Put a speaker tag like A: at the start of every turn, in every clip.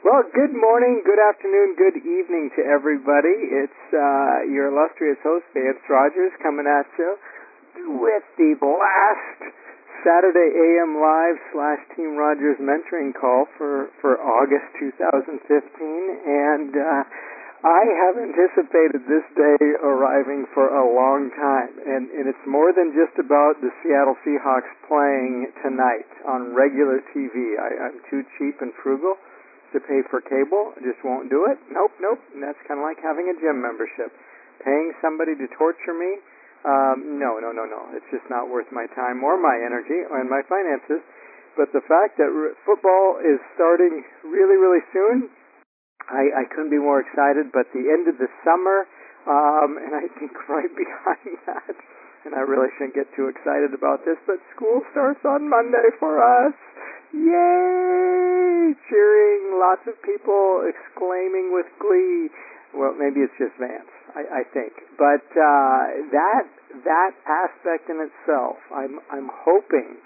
A: Well, good morning, good afternoon, good evening to everybody. It's your illustrious host, Vance Rogers, coming at you with the last Saturday AM Live / Team Rogers mentoring call for August 2015. And I have anticipated this day arriving for a long time. And it's more than just about the Seattle Seahawks playing tonight on regular TV. I'm too cheap and frugal to pay for cable. I just won't do it. Nope. And that's kind of like having a gym membership. Paying somebody to torture me? No. It's just not worth my time or my energy and my finances. But the fact that football is starting really, really soon, I couldn't be more excited. But the end of the summer, and I think right behind that, and I really shouldn't get too excited about this, but school starts on Monday for us. Yay! Cheering, lots of people exclaiming with glee. Well, maybe it's just Vance, I think. But that aspect in itself, I'm hoping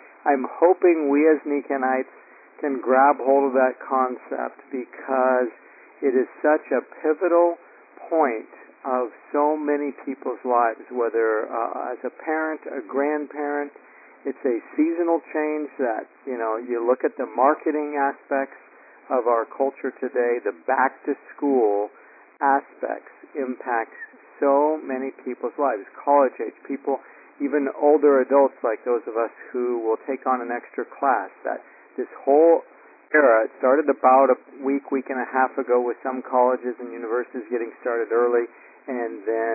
A: we as Nikonites can grab hold of that concept, because it is such a pivotal point of so many people's lives, whether as a parent, a grandparent. It's a seasonal change that, you look at the marketing aspects of our culture today, the back-to-school aspects impacts so many people's lives, college-age people, even older adults like those of us who will take on an extra class. That this whole era, it started about a week and a half ago with some colleges and universities getting started early, and then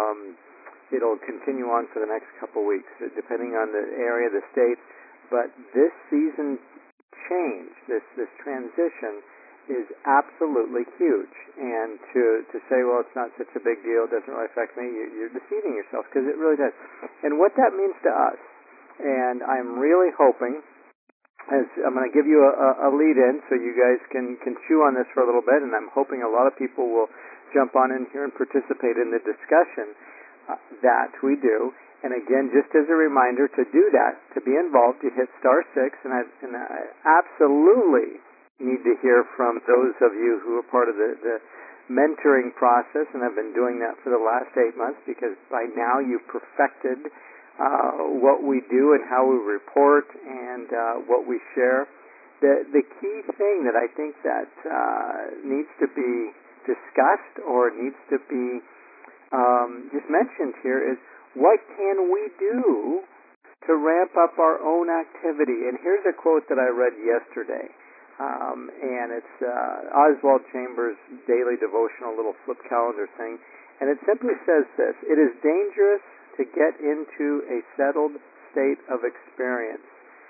A: it'll continue on for the next couple of weeks, depending on the area, the state. But this season change, this transition, is absolutely huge. And to say, well, it's not such a big deal, it doesn't really affect me, you're deceiving yourself, because it really does. And what that means to us, and I'm really hoping, as I'm going to give you a lead-in so you guys can chew on this for a little bit, and I'm hoping a lot of people will jump on in here and participate in the discussion that we do. And again, just as a reminder, to do that, to be involved, you hit *6, and I absolutely need to hear from those of you who are part of the mentoring process, and I've been doing that for the last 8 months, because by now you've perfected what we do and how we report and what we share. The key thing that I think that needs to be discussed or needs to be just mentioned here is, what can we do to ramp up our own activity? And here's a quote that I read yesterday, and it's Oswald Chambers' daily devotional little flip calendar thing, and it simply says this: "It is dangerous to get into a settled state of experience."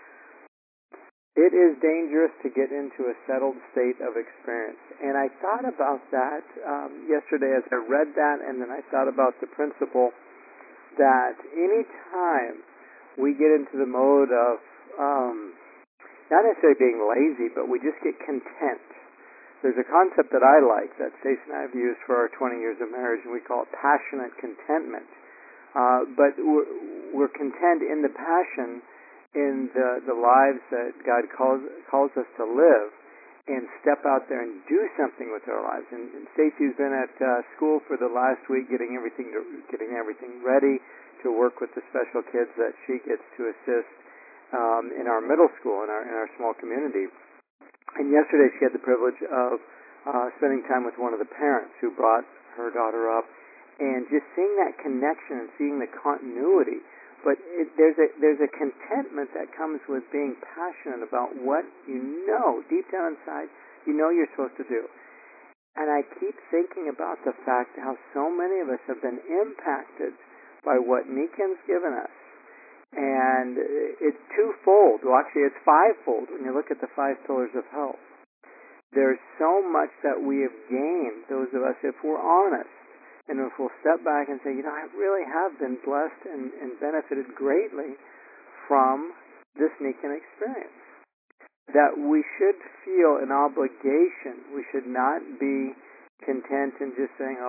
A: It is dangerous to get into a settled state of experience. And I thought about that yesterday as I read that, and then I thought about the principle that any time we get into the mode of not necessarily being lazy, but we just get content. There's a concept that I like that Stacey and I have used for our 20 years of marriage, and we call it passionate contentment. But we're content in the passion in the lives that God calls us to live, and step out there and do something with our lives. And Stacey's been at school for the last week, getting everything ready to work with the special kids that she gets to assist in our middle school, in our small community. And yesterday she had the privilege of spending time with one of the parents who brought her daughter up, and just seeing that connection and seeing the continuity. But there's a contentment that comes with being passionate about what deep down inside, you're supposed to do. And I keep thinking about the fact how so many of us have been impacted by what Niken's given us. And it's twofold. Well, actually, it's fivefold when you look at the 5 pillars of health. There's so much that we have gained, those of us, if we're honest. And if we'll step back and say, I really have been blessed and benefited greatly from this Niken experience, that we should feel an obligation. We should not be content in just saying,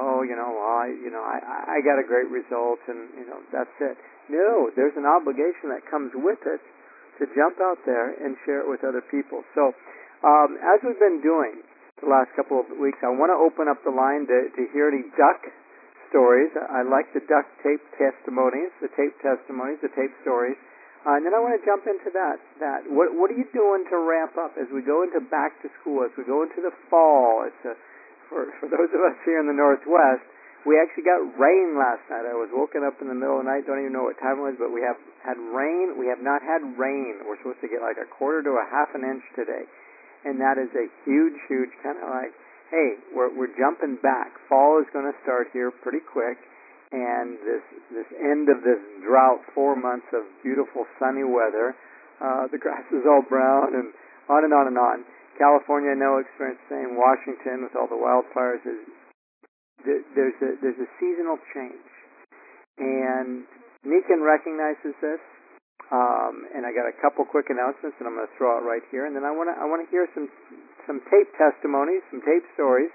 A: I got a great result, and that's it. No, there's an obligation that comes with it to jump out there and share it with other people. So As we've been doing the last couple of weeks, I want to open up the line to hear any duck stories. I like the duck tape testimonies, the tape stories. And then I want to jump into that. What are you doing to ramp up as we go into back to school, as we go into the fall? For those of us here in the Northwest, we actually got rain last night. I was woken up in the middle of the night, don't even know what time it was, but we have had rain. We have not had rain. We're supposed to get like a quarter to a half an inch today. And that is a huge, huge kind of like, hey, we're jumping back. Fall is going to start here pretty quick. And this end of this drought, 4 months of beautiful sunny weather, the grass is all brown and on and on and on. California, I know, experienced the same. Washington, with all the wildfires, there's a seasonal change, and Niken recognizes this. And I got a couple quick announcements that I'm going to throw out right here, and then I want to hear some tape testimonies, some tape stories.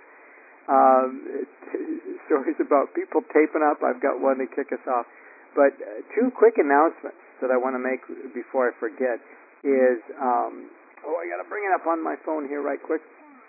A: Stories about people taping up. I've got one to kick us off. But two quick announcements that I want to make before I forget is, I got to bring it up on my phone here right quick.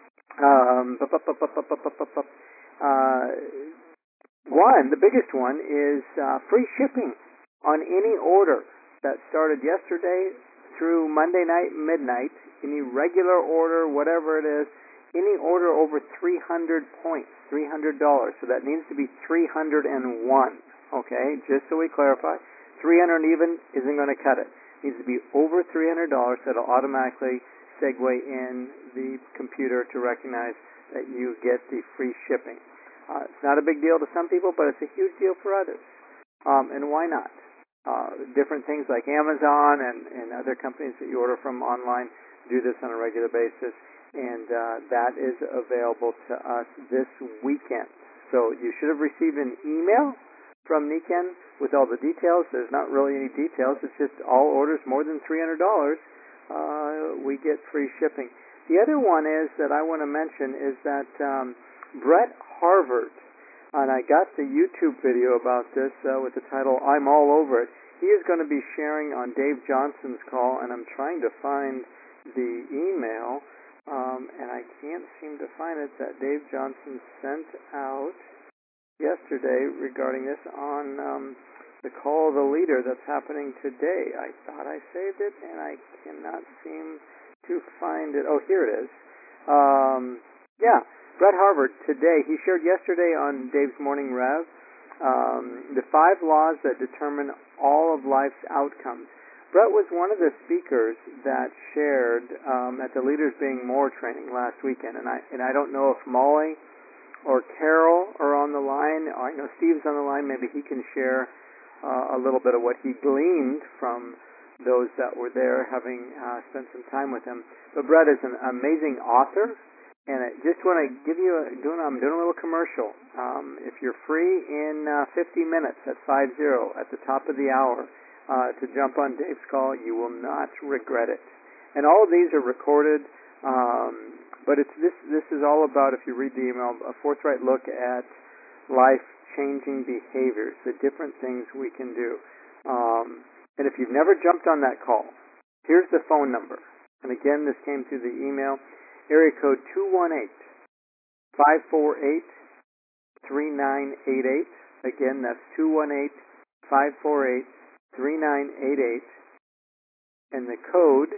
A: One, the biggest one, is free shipping on any order that started yesterday through Monday night, midnight. Any regular order, whatever it is, any order over 300 points, $300. So that needs to be 301. Okay, just so we clarify, 300 even isn't going to cut it. It needs to be over $300. That'll automatically segue in the computer to recognize that you get the free shipping. It's not a big deal to some people, but it's a huge deal for others. And why not? Different things like Amazon and other companies that you order from online do this on a regular basis. And that is available to us this weekend. So you should have received an email from Niken with all the details. There's not really any details. It's just all orders more than $300, we get free shipping. The other one is that I want to mention is that Brett Harvard, and I got the YouTube video about this with the title, I'm All Over It. He is going to be sharing on Dave Johnson's call, and I'm trying to find the email. And I can't seem to find it, that Dave Johnson sent out yesterday regarding this on the Call of the Leader that's happening today. I thought I saved it, and I cannot seem to find it. Oh, here it is. Brett Harvard today. He shared yesterday on Dave's Morning Rev the 5 laws that determine all of life's outcomes. Brett was one of the speakers that shared at the Leaders Being More training last weekend, and I don't know if Molly or Carol are on the line. I know Steve's on the line. Maybe he can share a little bit of what he gleaned from those that were there, having spent some time with him. But Brett is an amazing author, and I just want to give you I'm doing a little commercial. If you're free in 50 minutes at 50 at the top of the hour, to jump on Dave's call, you will not regret it. And all of these are recorded, but this is all about, if you read the email, a forthright look at life-changing behaviors, the different things we can do. And if you've never jumped on that call, here's the phone number. And again, this came through the email, area code 218-548-3988. Again, that's 218-548-3988, and the code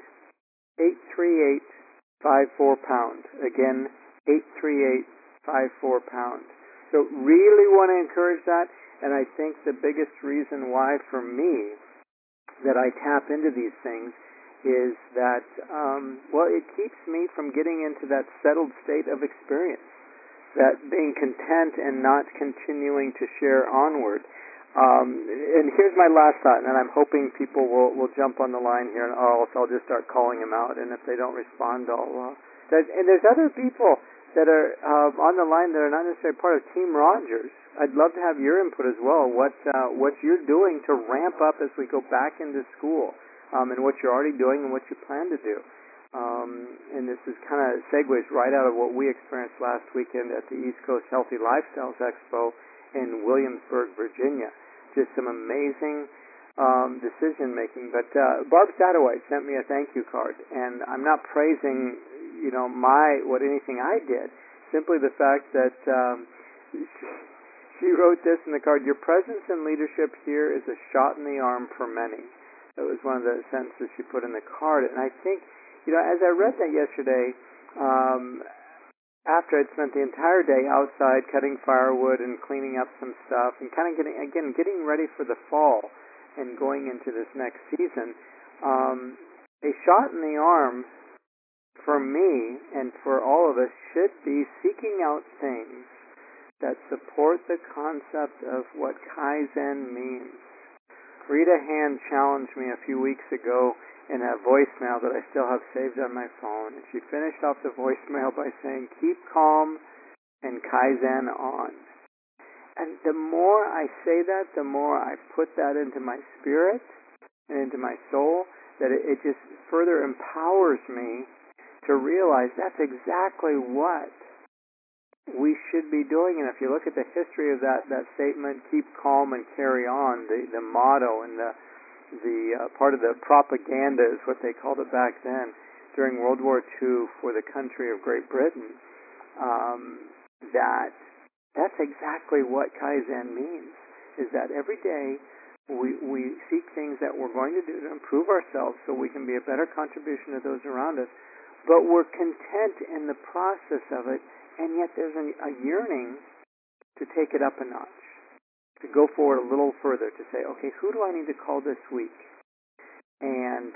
A: 838-54-pound. Again, 838-54-pound. So really want to encourage that, and I think the biggest reason why for me that I tap into these things is that, it keeps me from getting into that settled state of experience, that being content and not continuing to share onward. And here's my last thought, and I'm hoping people will jump on the line here, and I'll just start calling them out, and if they don't respond, and there's other people that are on the line that are not necessarily part of Team Rogers. I'd love to have your input as well, what you're doing to ramp up as we go back into school, and what you're already doing and what you plan to do. And this is kind of segues right out of what we experienced last weekend at the East Coast Healthy Lifestyles Expo in Williamsburg, Virginia. Just some amazing decision making. But Barb Satterwhite sent me a thank you card, and I'm not praising what anything I did. Simply the fact that she wrote this in the card: "Your presence and leadership here is a shot in the arm for many." That was one of the sentences she put in the card, and I think, as I read that yesterday, after I'd spent the entire day outside cutting firewood and cleaning up some stuff and kind of getting ready for the fall and going into this next season, a shot in the arm for me and for all of us should be seeking out things that support the concept of what Kaizen means. Rita Hand challenged me a few weeks ago in a voicemail that I still have saved on my phone, and she finished off the voicemail by saying, "Keep calm and Kaizen on." And the more I say that, the more I put that into my spirit and into my soul, that it just further empowers me to realize that's exactly what we should be doing. And if you look at the history of that statement, "Keep calm and carry on," the motto and the part of the propaganda is what they called it back then during World War II for the country of Great Britain, that's exactly what Kaizen means, is that every day we seek things that we're going to do to improve ourselves so we can be a better contribution to those around us, but we're content in the process of it, and yet there's a yearning to take it up a notch, to go forward a little further, to say, okay, who do I need to call this week? And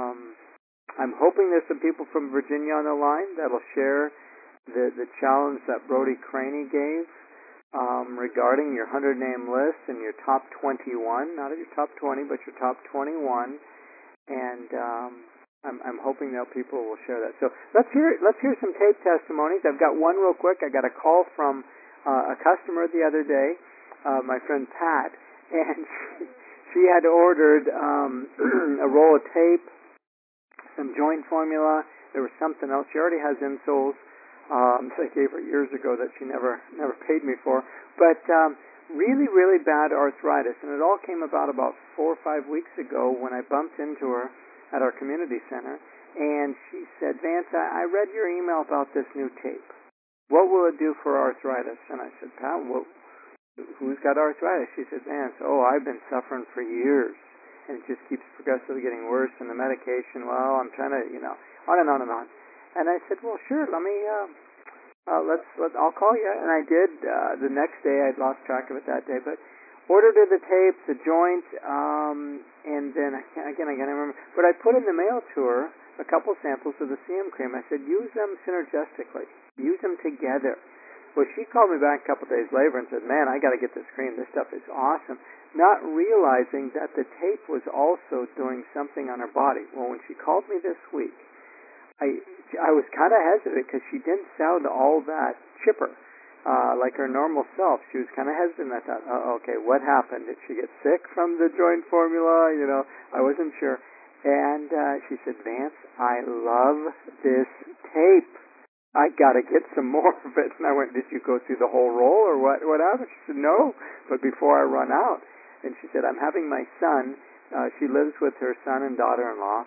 A: I'm hoping there's some people from Virginia on the line that'll share the challenge that Brody Craney gave regarding your 100-name list and your top 21, not your top 20, but your top 21. And I'm hoping that people will share that. So let's hear some tape testimonies. I've got one real quick. I got a call from a customer the other day, my friend Pat, and she had ordered a roll of tape, some joint formula. There was something else. She already has insoles. So I gave her years ago that she never paid me for. But really, really bad arthritis. And it all came about 4 or 5 weeks ago when I bumped into her at our community center. And she said, "Vance, I read your email about this new tape. What will it do for arthritis?" And I said, "Pat, who's got arthritis?" She said, "Vance, I've been suffering for years. And it just keeps progressively getting worse. And the medication, well, I'm trying to, on and on and on." And I said, "Well, sure, let me, I'll call you." And I did. The next day, I'd lost track of it that day, but ordered her the tape, the joint, and then, I can't remember, but I put in the mail to her a couple samples of the CM cream. I said, use them synergistically. Use them together. Well, she called me back a couple days later and said, "Man, I got to get this cream. This stuff is awesome." Not realizing that the tape was also doing something on her body. Well, when she called me this week, I was kind of hesitant because she didn't sound all that chipper, like her normal self. She was kind of hesitant. I thought, okay, what happened? Did she get sick from the joint formula? I wasn't sure. And she said, "Vance, I love this tape. I got to get some more of it." And I went, "Did you go through the whole roll or what happened?" She said, "No, but before I run out." And she said, "I'm having my son," she lives with her son and daughter-in-law,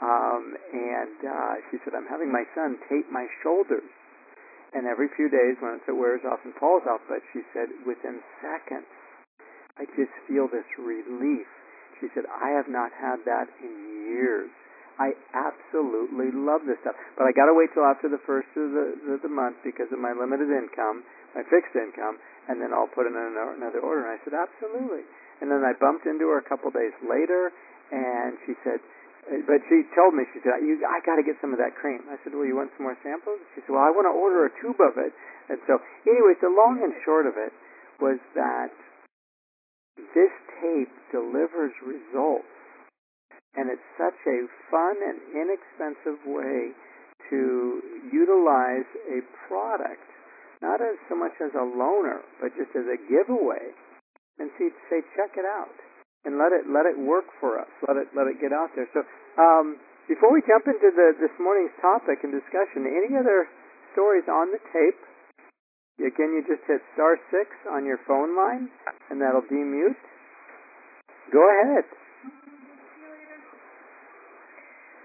A: and she said, "I'm having my son tape my shoulders. And every few days when it wears off and falls off," but she said, "within seconds, I just feel this relief." She said, "I have not had that in years. I absolutely love this stuff. But I got to wait till after the first of the month because of my limited income, my fixed income, and then I'll put in another order." And I said, "Absolutely." And then I bumped into her a couple days later, and she said, but she told me, she said, I got to get some of that cream. I said, "Well, you want some more samples?" She said, "Well, I want to order a tube of it." And so, anyways, the long and short of it was that this tape delivers results. And it's such a fun and inexpensive way to utilize a product, not as so much as a loaner, but just as a giveaway, and say, check it out, and let it work for us. Let it get out there. So before we jump into this morning's topic and discussion, any other stories on the tape? Again, you just hit *6 on your phone line, and that'll demute. Go ahead.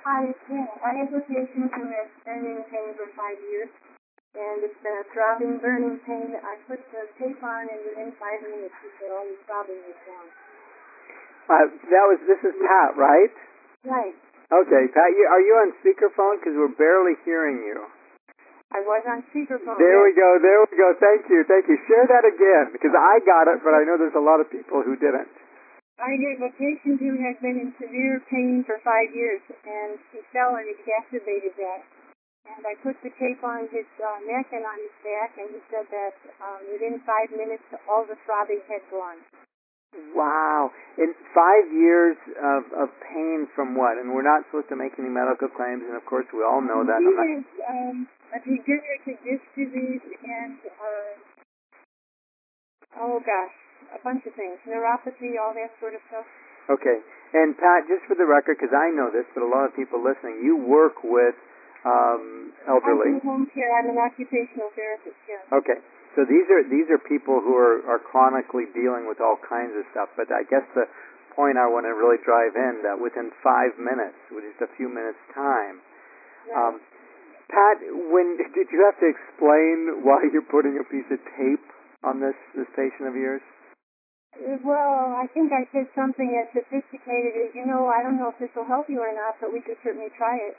B: Hi, yeah. I have a patient who has been in pain for 5 years, and it's been a throbbing, burning pain. I put the tape on, and within 5 minutes, he said all the throbbing was gone.
A: This is Pat, right?
B: Right.
A: Okay, Pat, are you on speakerphone? Because we're barely hearing you.
B: I was on speakerphone.
A: There
B: yes.
A: we go. Thank you. Share that again, because I got it, but I know there's a lot of people who didn't.
B: I gave a patient who had been in severe pain for 5 years, and he fell and exacerbated that. And I put the tape on his neck and on his back, and he said that within 5 minutes, all the throbbing had gone.
A: Wow. In 5 years of pain from what? And we're not supposed to make any medical claims, and of course we all know that.
B: He has a degenerative disc disease and, a bunch of things. Neuropathy, all that sort of stuff.
A: Okay. And Pat, just for the record, because I know this, but a lot of people listening, you work with elderly.
B: I'm in home care. I'm an occupational therapist, yeah.
A: Okay. So these are people who are chronically dealing with all kinds of stuff. But I guess the point I want to really drive in that within 5 minutes, with just a few minutes time,
B: Right.
A: Pat, did you have to explain why you're putting a piece of tape on this patient of yours?
B: Well, I think I said something as sophisticated as, I don't know if this will help you or not, but we could certainly try it.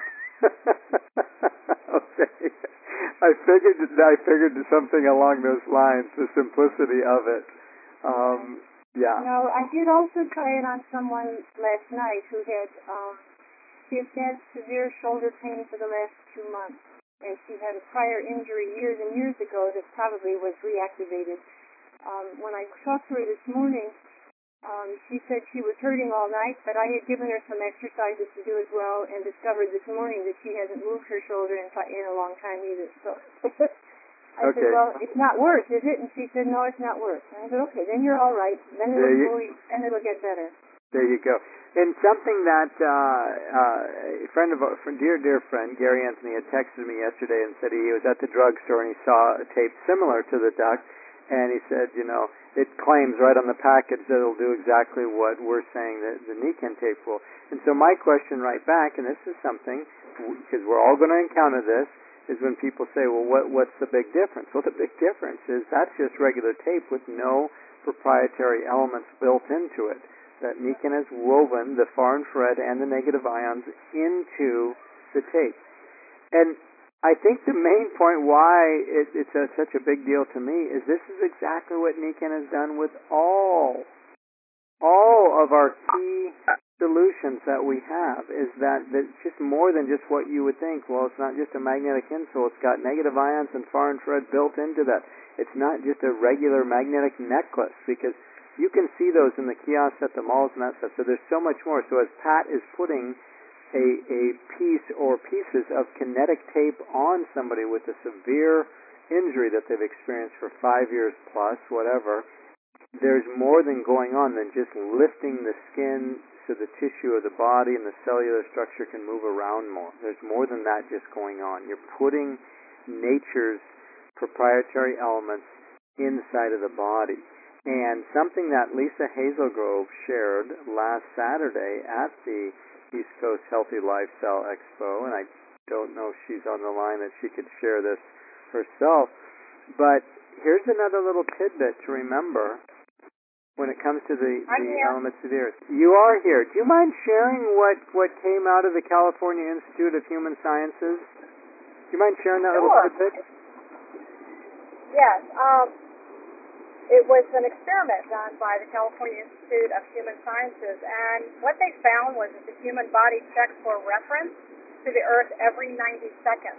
A: Okay. I figured something along those lines, the simplicity of it. Yeah.
B: No, I did also try it on someone last night who had, she has had severe shoulder pain for the last 2 months. And she had a prior injury years and years ago that probably was reactivated. When I talked to her this morning, she said she was hurting all night, but I had given her some exercises to do as well, and discovered this morning that she hasn't moved her shoulder in a long time either. So I said, well, it's not worse, is it? And she said, no, it's not worse. And I said, okay, then you're all right. Then it'll get better.
A: There you go. And something that a dear friend, Gary Anthony, had texted me yesterday and said he was at the drugstore and he saw a tape similar to the duct, and he said, it claims right on the package that it'll do exactly what we're saying that the Nikken tape will. And so my question right back, and this is something, because we're all going to encounter this, is when people say, well, what's the big difference? Well, the big difference is that's just regular tape with no proprietary elements built into it. That Nikken has woven the far infrared and the negative ions into the tape. And I think the main point why it's such a big deal to me is this is exactly what Nikken has done with all of our key solutions that we have, is that it's just more than just what you would think. Well, it's not just a magnetic insole. It's got negative ions and far infrared built into that. It's not just a regular magnetic necklace, because you can see those in the kiosks at the malls and that stuff. So there's so much more. So as Pat is putting a piece or pieces of kinetic tape on somebody with a severe injury that they've experienced for 5 years plus, whatever, there's more than going on than just lifting the skin so the tissue of the body and the cellular structure can move around more. There's more than that just going on. You're putting nature's proprietary elements inside of the body. And something that Lisa Hazelgrove shared last Saturday at the East Coast Healthy Lifestyle Expo, and I don't know if she's on the line that she could share this herself, but here's another little tidbit to remember when it comes to the elements of the earth. You are here. Do you mind sharing what came out of the California Institute of Human Sciences? Do you mind sharing that little tidbit?
C: Yes. It was an experiment done by the California Institute of Human Sciences, and what they found was that the human body checks for reference to the Earth every 90 seconds.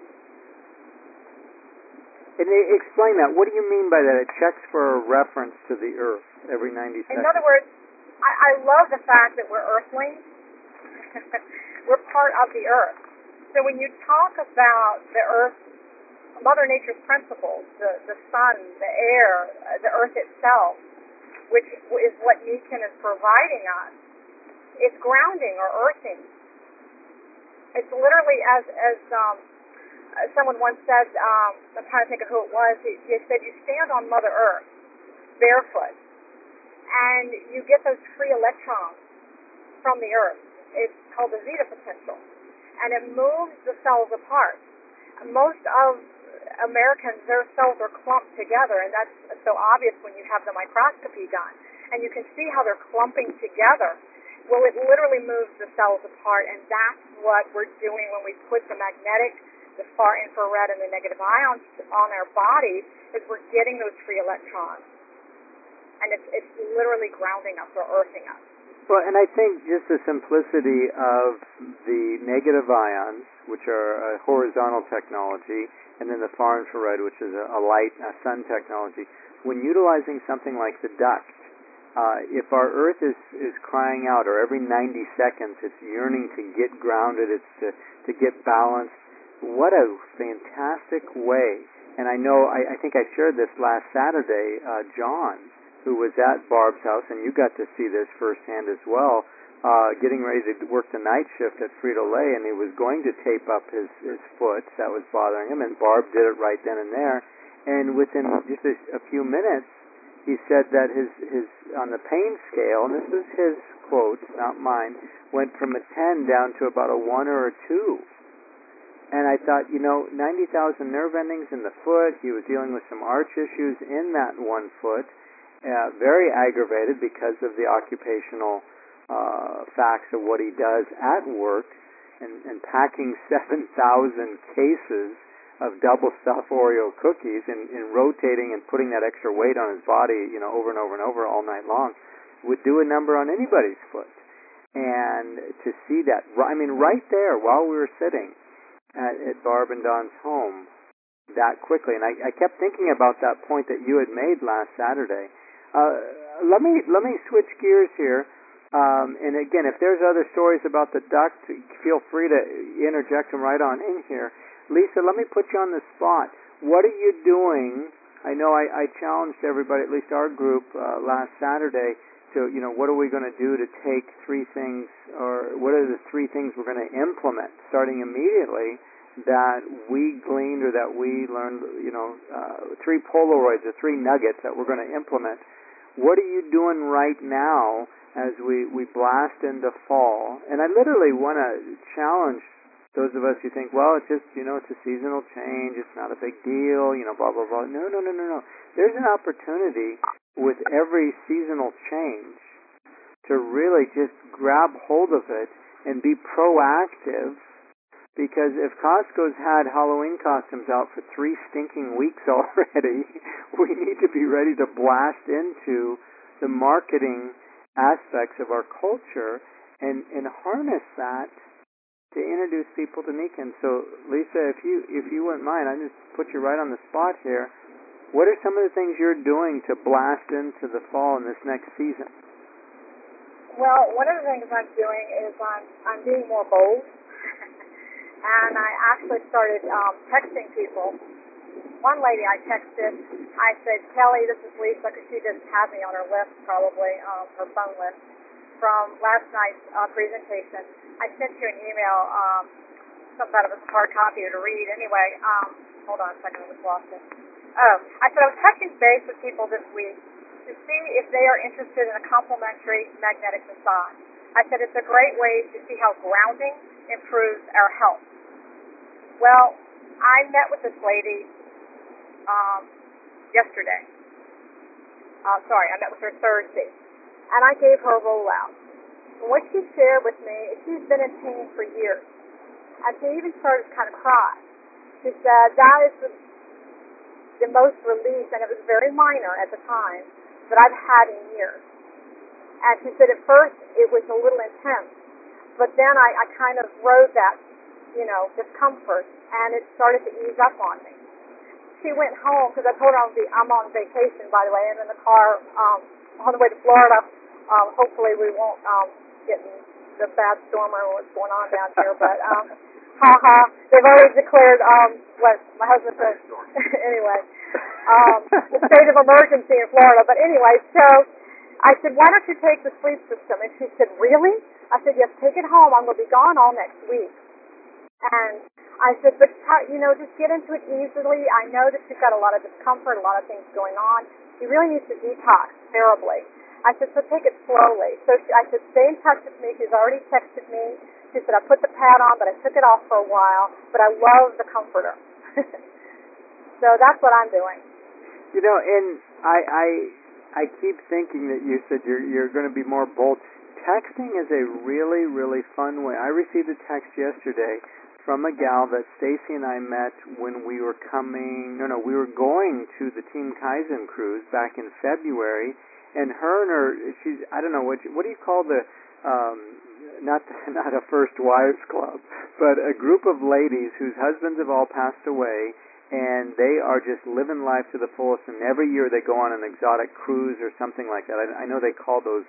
A: And explain that. What do you mean by that? It checks for a reference to the Earth every 90 seconds.
C: In other words, I love the fact that we're Earthlings. We're part of the Earth. So when you talk about the Earth, Mother Nature's principles, the sun, the air, the earth itself, which is what Nikken is providing us, it's grounding or earthing. It's literally as someone once said, I'm trying to think of who it was, he said you stand on Mother Earth barefoot and you get those free electrons from the earth. It's called the zeta potential. and it moves the cells apart. Most of Americans, their cells are clumped together, and that's so obvious when you have the microscopy done. And you can see how they're clumping together. Well, it literally moves the cells apart, and that's what we're doing when we put the magnetic, the far infrared, and the negative ions on our bodies, is we're getting those free electrons. And it's literally grounding us or earthing us.
A: Well, and I think just the simplicity of the negative ions, which are a horizontal technology, and then the far infrared, which is a light, a sun technology, when utilizing something like the duct, if our Earth is crying out, or every 90 seconds it's yearning to get grounded, it's to get balanced, what a fantastic way. And I know, I think I shared this last Saturday, John, who was at Barb's house, and you got to see this firsthand as well, getting ready to work the night shift at Frito-Lay, and he was going to tape up his foot that was bothering him, and Barb did it right then and there. And within just a few minutes, he said that his on the pain scale, and this was his quote, not mine, went from a 10 down to about a 1 or a 2. And I thought, 90,000 nerve endings in the foot. He was dealing with some arch issues in that one foot, very aggravated because of the occupational facts of what he does at work, and packing 7,000 cases of double stuffed Oreo cookies and rotating and putting that extra weight on his body, over and over and over all night long, would do a number on anybody's foot. And to see that, right there while we were sitting at Barb and Don's home that quickly, and I kept thinking about that point that you had made last Saturday. Let me switch gears here. And again, if there's other stories about the duct, feel free to interject them right on in here. Lisa, let me put you on the spot. What are you doing? I know I challenged everybody, at least our group, last Saturday to, what are we going to do to take 3 things, or what are the 3 things we're going to implement starting immediately that we gleaned or that we learned, 3 Polaroids or 3 nuggets that we're going to implement. What are you doing right now as we blast into fall? And I literally want to challenge those of us who think, well, it's just, it's a seasonal change, it's not a big deal, blah, blah, blah. No. There's an opportunity with every seasonal change to really just grab hold of it and be proactive, because if Costco's had Halloween costumes out for 3 stinking weeks already, we need to be ready to blast into the marketing aspects of our culture and harness that to introduce people to Nikken. So, Lisa, if you wouldn't mind, I just put you right on the spot here. What are some of the things you're doing to blast into the fall in this next season?
C: Well, one of the things I'm doing is I'm being more bold, and I actually started texting people. One lady I texted, I said, Kelly, this is Lisa, because she just has me on her list, probably, her phone list, from last night's presentation. I sent you an email, something out of a hard copy to read. Anyway, hold on a second, I just lost it. Oh, I said I was touching base with people this week to see if they are interested in a complimentary magnetic massage. I said it's a great way to see how grounding improves our health. Well, I met with this lady yesterday. I met with her Thursday, and I gave her a rollout. And what she shared with me is she's been in pain for years. And she even started to kind of cry. She said that is the most relief, and it was very minor at the time, that I've had in years. And she said at first it was a little intense, but then I kind of rode that, discomfort, and it started to ease up on me. She went home, because I told her I'm on vacation, by the way. I'm in the car on the way to Florida. Hopefully we won't get the bad storm or what's going on down here, but they've already declared what my husband said. Anyway, the state of emergency in Florida. But anyway, so I said, why don't you take the sleep system? And she said, really? I said, yes, take it home. I'm going to be gone all next week. And I said, but just get into it easily. I know that you've got a lot of discomfort, a lot of things going on. You really need to detox terribly. I said, so take it slowly. So I said, stay in touch with me. She's already texted me She said, I put the pad on, but I took it off for a while, but I love the comforter. So that's what I'm doing.
A: You know, and I keep thinking that you said you're going to be more bold. Texting is a really, really fun way. I received a text yesterday from a gal that Stacy and I met when we were we were going to the Team Kaizen cruise back in February, and she's, I don't know, what do you call the, not a first wives club, but a group of ladies whose husbands have all passed away, and they are just living life to the fullest, and every year they go on an exotic cruise or something like that. I know they call those,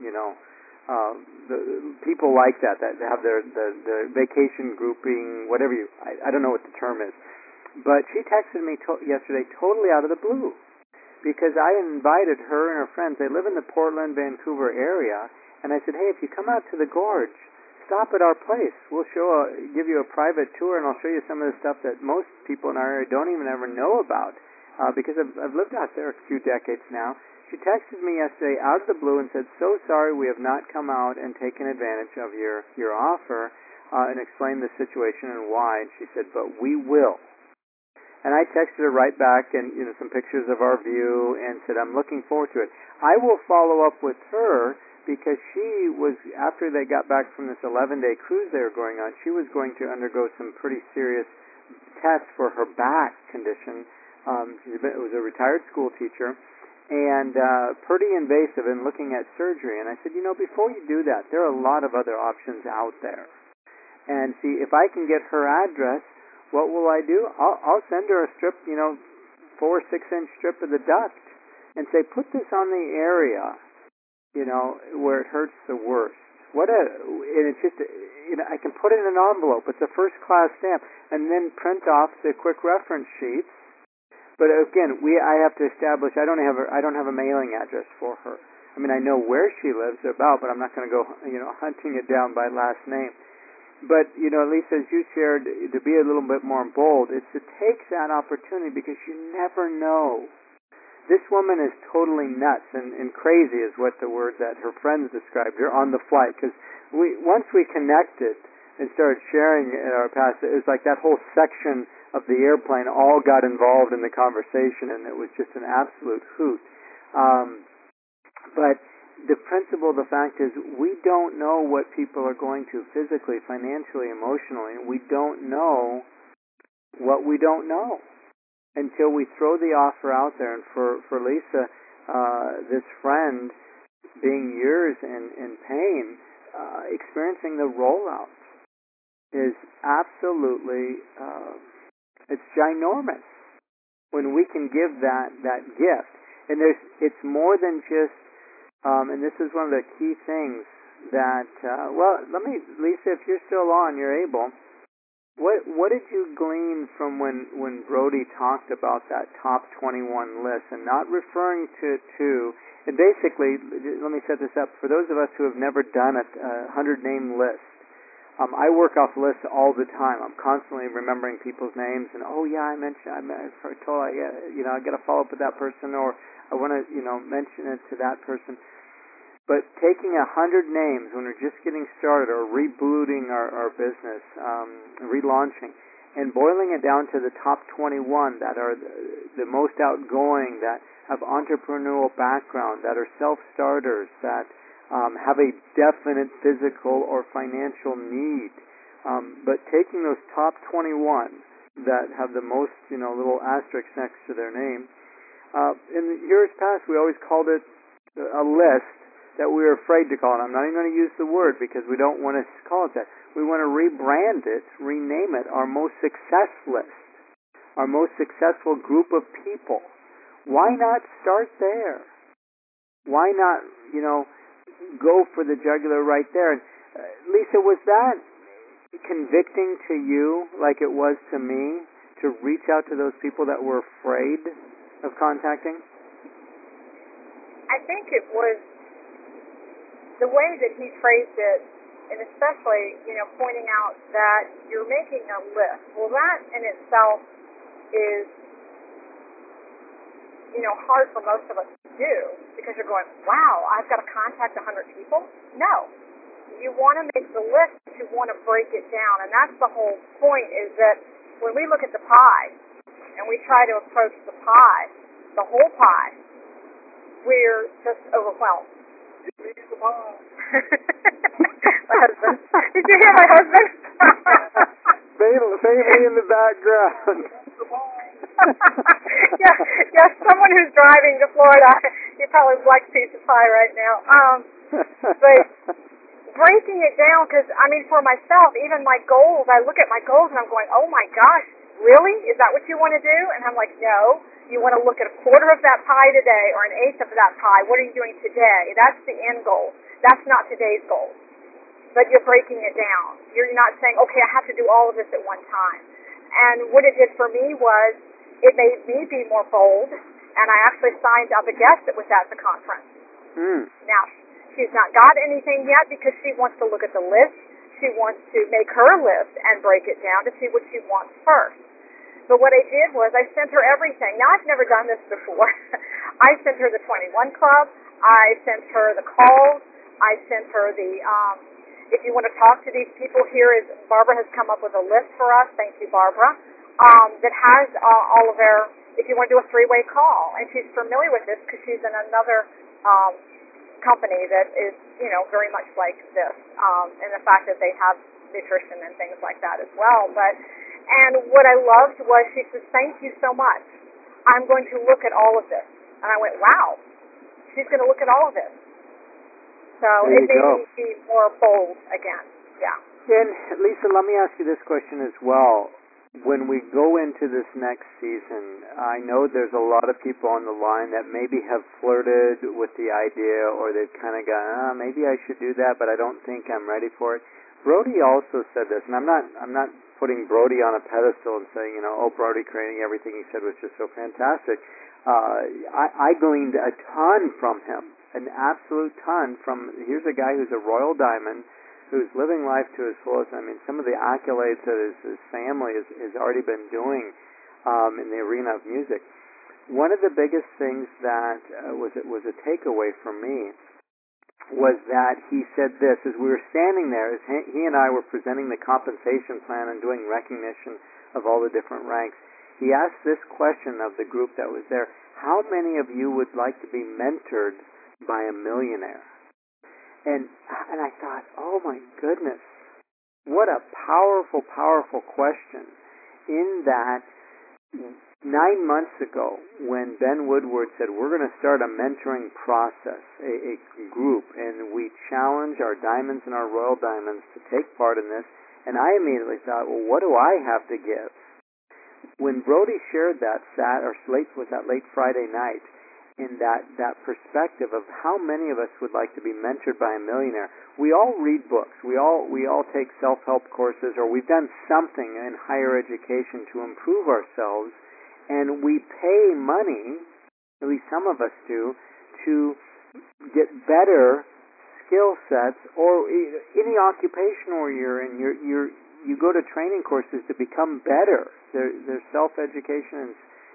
A: the people like that have their vacation grouping, whatever I don't know what the term is. But she texted me yesterday totally out of the blue because I invited her and her friends. They live in the Portland, Vancouver area, and I said, hey, if you come out to the gorge, stop at our place. We'll give you a private tour, and I'll show you some of the stuff that most people in our area don't even ever know about because I've lived out there a few decades now. She texted me yesterday out of the blue and said, so sorry we have not come out and taken advantage of your offer and explained the situation and why. And she said, but we will. And I texted her right back and some pictures of our view and said, I'm looking forward to it. I will follow up with her because she was, after they got back from this 11-day cruise they were going on, she was going to undergo some pretty serious tests for her back condition. She was a retired school teacher and pretty invasive and looking at surgery. And I said, before you do that, there are a lot of other options out there. And see, if I can get her address, what will I do? I'll send her a strip, 4 or 6 inch strip of the duct and say, put this on the area, where it hurts the worst. And it's just, I can put it in an envelope. It's a first class stamp and then print off the quick reference sheets. But again, I have to establish, I don't have a mailing address for her. I mean, I know where she lives about, but I'm not going to go, hunting it down by last name. But, Lisa, as you shared, to be a little bit more bold, it's to take that opportunity because you never know. This woman is totally nuts and crazy is what the word that her friends described her on the flight. Because once we connected and started sharing in our past, it was like that whole section of the airplane all got involved in the conversation, and it was just an absolute hoot. But the principle, the fact is, we don't know what people are going to physically, financially, emotionally. We don't know what we don't know until we throw the offer out there. And for Lisa, this friend, being years in pain, experiencing the rollout is absolutely, it's ginormous when we can give that gift. And it's more than just, and this is one of the key things that, Lisa, if you're still on, you're able, what did you glean from when Brody talked about that top 21 list and not referring to and basically, let me set this up, for those of us who have never done a 100-name list, I work off lists all the time. I'm constantly remembering people's names and, I got to follow up with that person, or I want to, mention it to that person. But taking 100 names when we're just getting started or rebooting our business, relaunching, and boiling it down to the top 21 that are the most outgoing, that have entrepreneurial background, that are self-starters, that have a definite physical or financial need. But taking those top 21 that have the most, little asterisks next to their name. In the years past, we always called it a list that we were afraid to call it. I'm not even going to use the word because we don't want to call it that. We want to rebrand it, rename it our most success list, our most successful group of people. Why not start there? Why not, go for the jugular right there? And, Lisa, was that convicting to you like it was to me to reach out to those people that were afraid of contacting?
C: I think it was the way that he phrased it, and especially, pointing out that you're making a list. Well, that in itself is, hard for most of us to do because you're going, wow, I've got to contact 100 people? No. you want to make the list, but you want to break it down. And that's the whole point, is that when we look at the pie and we try to approach the pie, the whole pie, we're just overwhelmed.
A: Give me the pie.
C: My husband. Did you hear my husband?
A: Faintly in the background.
C: yeah, someone who's driving to Florida, he probably would like a piece of pie right now. But breaking it down, because, I mean, for myself, even my goals, I look at my goals and I'm going, oh my gosh, really? Is that what you want to do? And I'm like, no. You want to look at a quarter of that pie today or an eighth of that pie. What are you doing today? That's the end goal. That's not today's goal. But you're breaking it down. You're not saying, okay, I have to do all of this at one time. And what it did for me was it made me be more bold, and I actually signed up a guest that was at the conference. Now, she's not got anything yet because she wants to look at the list. She wants to make her list and break it down to see what she wants first. But what I did was I sent her everything. Now, I've never done this before. I sent her the 21 Club. I sent her the calls. I sent her the, if you want to talk to these people, here is, Barbara has come up with a list for us. Thank you, Barbara. That has all of their, if you want to do a three-way call. And she's familiar with this because she's in another company that is, you know, very much like this, and the fact that they have nutrition and things like that as well. And what I loved was she says, thank you so much. I'm going to look at all of this. And I went, wow, she's going to look at all of this. So it made me be more bold again. Yeah.
A: And Lisa, let me ask you this question as well. When we go into this next season, I know there's a lot of people on the line that maybe have flirted with the idea, or they've kind of gone, maybe I should do that, but I don't think I'm ready for it. Brody also said this, and I'm not putting Brody on a pedestal and saying, you know, oh, Brody creating everything he said was just so fantastic. I gleaned a ton from him, an absolute ton from, here's a guy who's a Royal Diamond, who's living life to his fullest. I mean, some of the accolades that his family has already been doing in the arena of music. One of the biggest things that was a takeaway for me was that he said this, as we were standing there, as he and I were presenting the compensation plan and doing recognition of all the different ranks, he asked this question of the group that was there: how many of you would like to be mentored by a millionaire? And I thought, oh my goodness, what a powerful, powerful question, in that 9 months ago, when Ben Woodward said, we're going to start a mentoring process, a group, and we challenge our diamonds and our Royal Diamonds to take part in this, and I immediately thought, well, what do I have to give? When Brody shared that late Friday night, in that perspective of how many of us would like to be mentored by a millionaire. We all read books. We all take self-help courses, or we've done something in higher education to improve ourselves, and we pay money, at least some of us do, to get better skill sets, or any occupation where you're in. You go to training courses to become better. There's self-education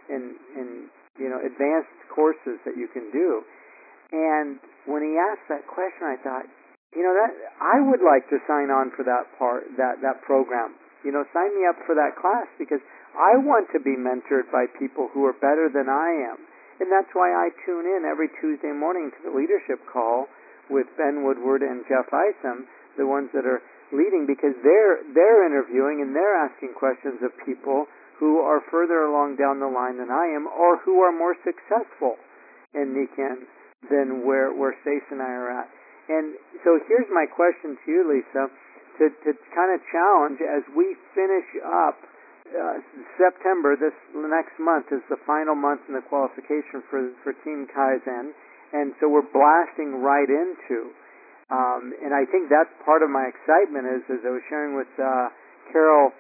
A: and advanced courses that you can do. And when he asked that question, I thought, that I would like to sign on for that program. Sign me up for that class, because I want to be mentored by people who are better than I am. And that's why I tune in every Tuesday morning to the leadership call with Ben Woodward and Jeff Isom, the ones that are leading, because they're interviewing and they're asking questions of people who are further along down the line than I am, or who are more successful in Nikan than where Stace and I are at. And so here's my question to you, Lisa, to kind of challenge as we finish up September. This next month is the final month in the qualification for Team Kaizen, and so we're blasting right into. And I think that's part of my excitement, is as I was sharing with Carol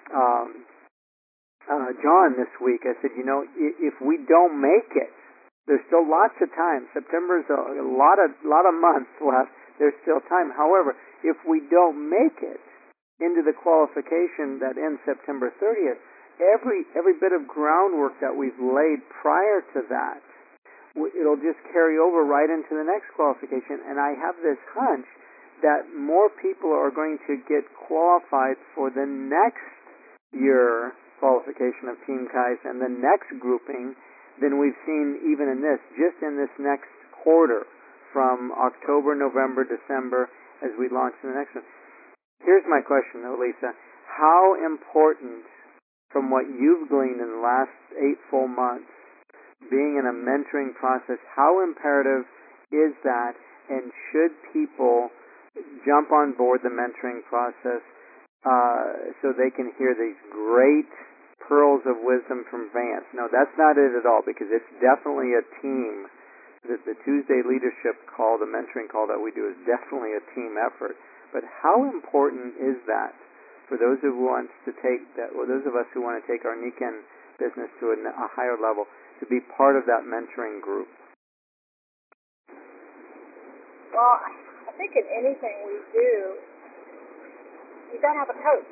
A: John this week, I said, if we don't make it, there's still lots of time. September's a lot of months left. There's still time. However, if we don't make it into the qualification that ends September 30th, every bit of groundwork that we've laid prior to that, it'll just carry over right into the next qualification. And I have this hunch that more people are going to get qualified for the next year qualification of Team Kaizen, the next grouping, than we've seen even in this, just in this next quarter, from October, November, December, as we launch the next one. Here's my question, though, Lisa. How important, from what you've gleaned in the last 8 full months, being in a mentoring process, how imperative is that, and should people jump on board the mentoring process so they can hear these great pearls of wisdom from Vance? No, that's not it at all, because it's definitely a team. The Tuesday leadership call, the mentoring call that we do, is definitely a team effort. But how important is that for those of us who want to take our Nikken business to a higher level, to be part of that mentoring group?
C: Well, I think in anything we do, you've got to have a coach.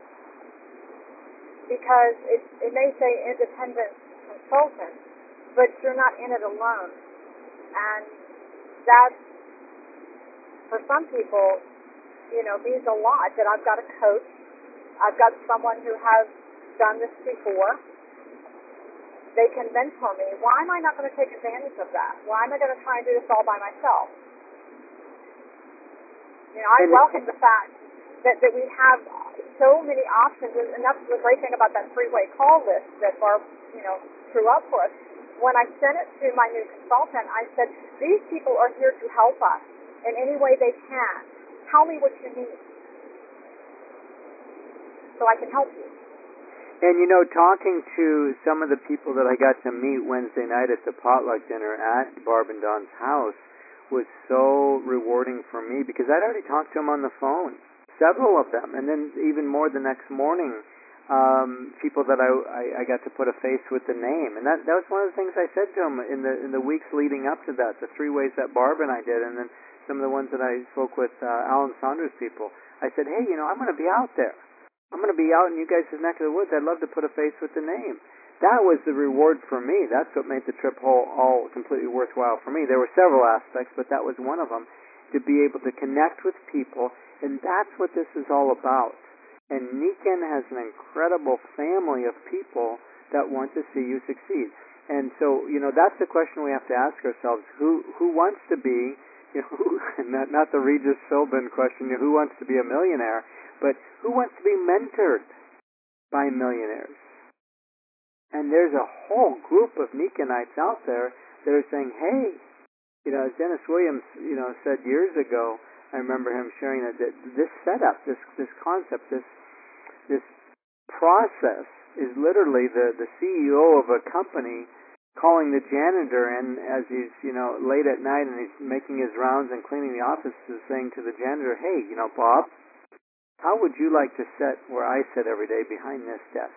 C: Because it may say independent consultant, but you're not in it alone. And that, for some people, means a lot, that I've got a coach, I've got someone who has done this before. They can mentor me. Why am I not going to take advantage of that? Why am I going to try and do this all by myself? I welcome the fact that we have so many options, and that's the great thing about that three-way call list that Barb, threw up for us. When I sent it to my new consultant, I said, these people are here to help us in any way they can. Tell me what you need so I can help you.
A: And talking to some of the people that I got to meet Wednesday night at the potluck dinner at Barb and Don's house was so rewarding for me, because I'd already talked to them on the phone, several of them, and then even more the next morning, people that I got to put a face with the name. And that was one of the things I said to them in the weeks leading up to that, the 3 ways that Barb and I did, and then some of the ones that I spoke with Alan Saunders people. I said, hey, I'm going to be out there. I'm going to be out in you guys' neck of the woods. I'd love to put a face with the name. That was the reward for me. That's what made the trip all completely worthwhile for me. There were several aspects, but that was one of them, to be able to connect with people, and that's what this is all about. And Nikken has an incredible family of people that want to see you succeed. And so, that's the question we have to ask ourselves. Who wants to be, not the Regis Philbin question, who wants to be a millionaire, but who wants to be mentored by millionaires? And there's a whole group of Nikkenites out there that are saying, hey, as Dennis Williams, said years ago, I remember him sharing that this setup, this concept, this process is literally the CEO of a company calling the janitor, and as he's, late at night and he's making his rounds and cleaning the offices, saying to the janitor, hey, Bob, how would you like to sit where I sit every day behind this desk?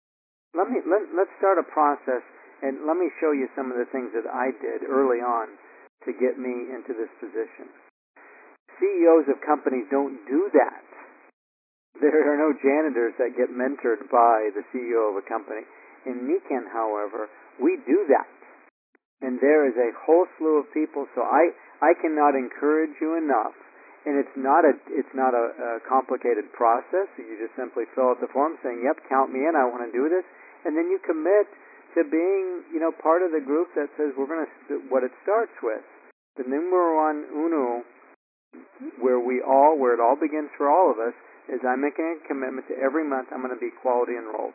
A: Let's start a process, and let me show you some of the things that I did early on to get me into this position. CEOs of companies don't do that. There are no janitors that get mentored by the CEO of a company. In Nikken, however, we do that. And there is a whole slew of people, so I cannot encourage you enough. And it's not a complicated process. You just simply fill out the form saying, yep, count me in, I want to do this. And then you commit to being, part of the group that says we're going to, what it starts with. The numero uno, where it all begins for all of us, is I'm making a commitment to every month I'm going to be quality enrolled.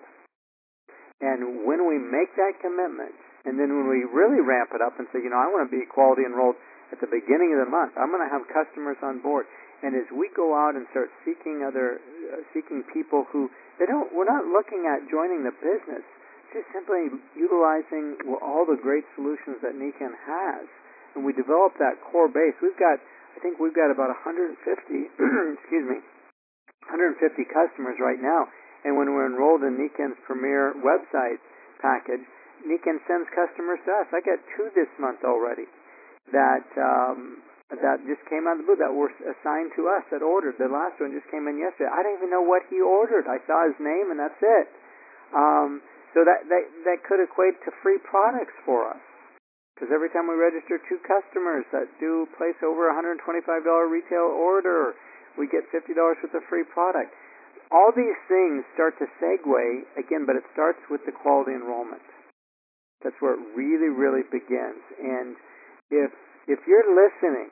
A: And when we make that commitment, and then when we really ramp it up and say, I want to be quality enrolled at the beginning of the month, I'm going to have customers on board. And as we go out and start seeking people who we're not looking at joining the business, just simply utilizing all the great solutions that Nikken has. And we develop that core base. I think we've got about 150, excuse me, 150 customers right now. And when we're enrolled in Nikken's premier website package, Nikken sends customers to us. I got 2 this month already that just came out of the blue, that were assigned to us, that ordered. The last one just came in yesterday. I didn't even know what he ordered. I saw his name, and that's it. So that could equate to free products for us. Because every time we register 2 customers that do place over a $125 retail order, we get $50 worth of free product. All these things start to segue, again, but it starts with the quality enrollment. That's where it really, really begins. And if you're listening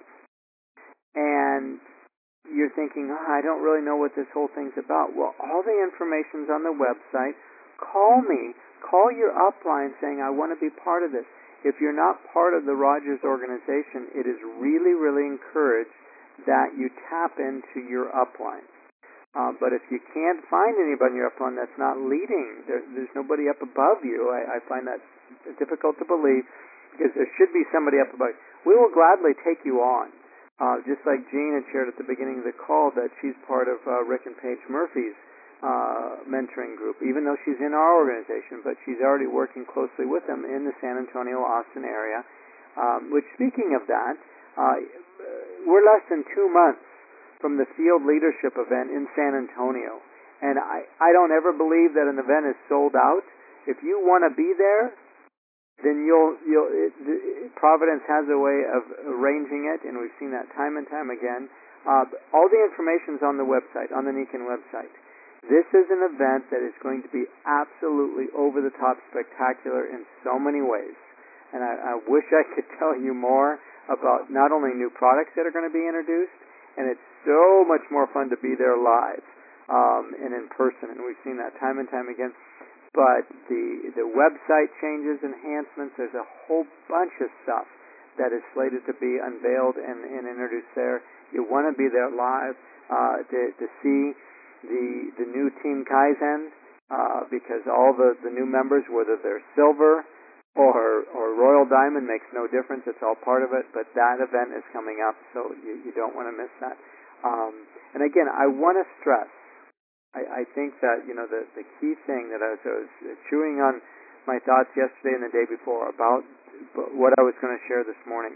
A: and you're thinking, I don't really know what this whole thing's about, well, all the information's on the website. Call me. Call your upline saying, I want to be part of this. If you're not part of the Rogers organization, it is really, really encouraged that you tap into your upline. But if you can't find anybody in your upline that's not leading, there's nobody up above you, I find that difficult to believe, because there should be somebody up above you. We will gladly take you on. Just like Jean had shared at the beginning of the call that she's part of Rick and Paige Murphy's mentoring group, even though she's in our organization, but she's already working closely with them in the San Antonio, Austin area. Which, speaking of that, we're less than 2 months from the field leadership event in San Antonio, and I don't ever believe that an event is sold out. If you want to be there, then Providence has a way of arranging it, and we've seen that time and time again. All the information's on the website, on the Niken website. This is an event that is going to be absolutely over-the-top spectacular in so many ways. And I wish I could tell you more about not only new products that are going to be introduced, and it's so much more fun to be there live and in person, and we've seen that time and time again. But the website changes, enhancements, there's a whole bunch of stuff that is slated to be unveiled and introduced there. You want to be there live to see the new Team Kaizen, because all the new members, whether they're silver or Royal Diamond, makes no difference. It's all part of it. But that event is coming up, so you don't want to miss that. And again, I want to stress, I think that the key thing that I was chewing on my thoughts yesterday and the day before about what I was going to share this morning.